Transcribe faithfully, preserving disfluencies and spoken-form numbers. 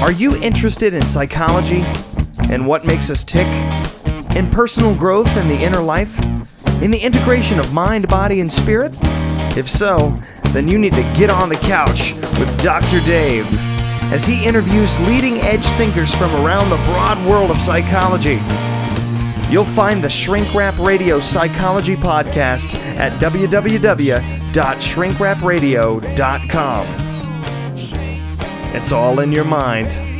Are you interested in psychology and what makes us tick? In personal growth and the inner life? In the integration of mind, body, and spirit? If so, then you need to get on the couch with Doctor Dave as he interviews leading-edge thinkers from around the broad world of psychology. You'll find the Shrink Rap Radio Psychology Podcast at w w w dot shrink rap radio dot com. It's all in your mind.